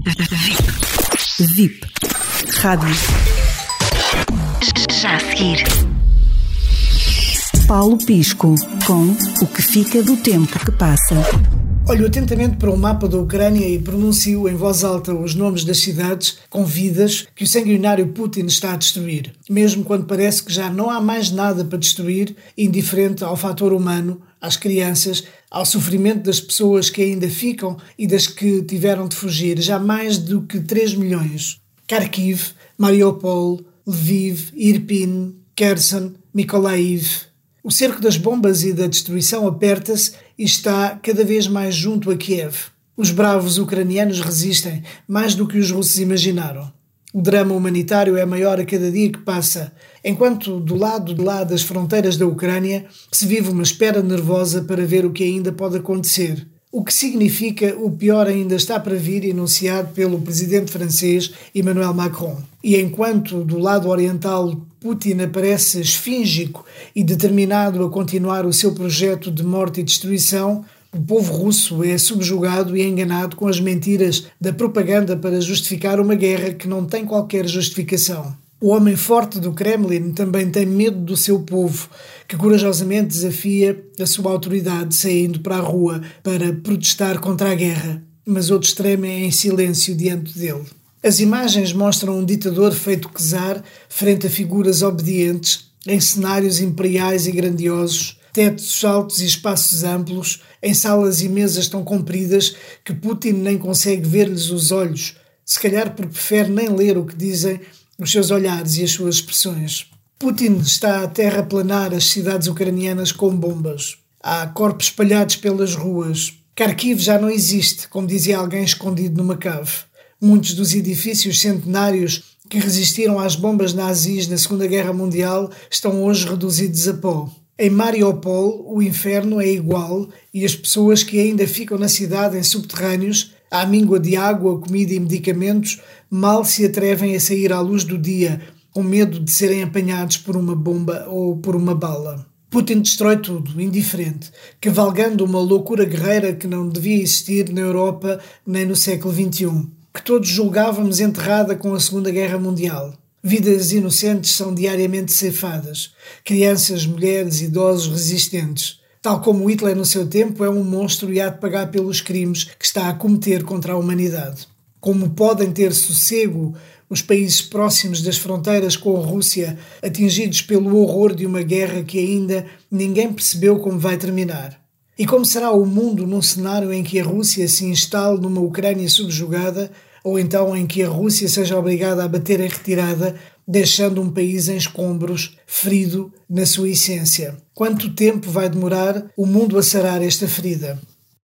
VIP. Rádio. Já a seguir. Paulo Pisco, com O que fica do tempo que passa. Olho atentamente para o mapa da Ucrânia e pronuncio em voz alta os nomes das cidades com vidas que o sanguinário Putin está a destruir, mesmo quando parece que já não há mais nada para destruir, indiferente ao fator humano, às crianças, ao sofrimento das pessoas que ainda ficam e das que tiveram de fugir, já mais do que 3 milhões. Kharkiv, Mariupol, Lviv, Irpin, Kherson, Mykolaiv. O cerco das bombas e da destruição aperta-se e está cada vez mais junto a Kiev. Os bravos ucranianos resistem, mais do que os russos imaginaram. O drama humanitário é maior a cada dia que passa, enquanto do lado de lá das fronteiras da Ucrânia se vive uma espera nervosa para ver o que ainda pode acontecer. O que significa o pior ainda está para vir, enunciado pelo presidente francês Emmanuel Macron. E enquanto do lado oriental Putin aparece esfíngico e determinado a continuar o seu projeto de morte e destruição, o povo russo é subjugado e enganado com as mentiras da propaganda para justificar uma guerra que não tem qualquer justificação. O homem forte do Kremlin também tem medo do seu povo, que corajosamente desafia a sua autoridade saindo para a rua para protestar contra a guerra, mas outros tremem em silêncio diante dele. As imagens mostram um ditador feito czar frente a figuras obedientes, em cenários imperiais e grandiosos, tetos altos e espaços amplos, em salas e mesas tão compridas que Putin nem consegue ver-lhes os olhos, se calhar porque prefere nem ler o que dizem os seus olhares e as suas expressões. Putin está a terraplanar as cidades ucranianas com bombas. Há corpos espalhados pelas ruas. Kharkiv já não existe, como dizia alguém escondido numa cave. Muitos dos edifícios centenários que resistiram às bombas nazis na Segunda Guerra Mundial estão hoje reduzidos a pó. Em Mariupol, o inferno é igual e as pessoas que ainda ficam na cidade em subterrâneos, à míngua de água, comida e medicamentos, mal se atrevem a sair à luz do dia, com medo de serem apanhados por uma bomba ou por uma bala. Putin destrói tudo, indiferente, cavalgando uma loucura guerreira que não devia existir na Europa nem no século XXI, que todos julgávamos enterrada com a Segunda Guerra Mundial. Vidas inocentes são diariamente ceifadas. Crianças, mulheres, idosos resistentes. Tal como Hitler no seu tempo é um monstro e há de pagar pelos crimes que está a cometer contra a humanidade. Como podem ter sossego os países próximos das fronteiras com a Rússia, atingidos pelo horror de uma guerra que ainda ninguém percebeu como vai terminar? E como será o mundo num cenário em que a Rússia se instale numa Ucrânia subjugada, ou então em que a Rússia seja obrigada a bater em retirada, deixando um país em escombros, ferido na sua essência? Quanto tempo vai demorar o mundo a sarar esta ferida?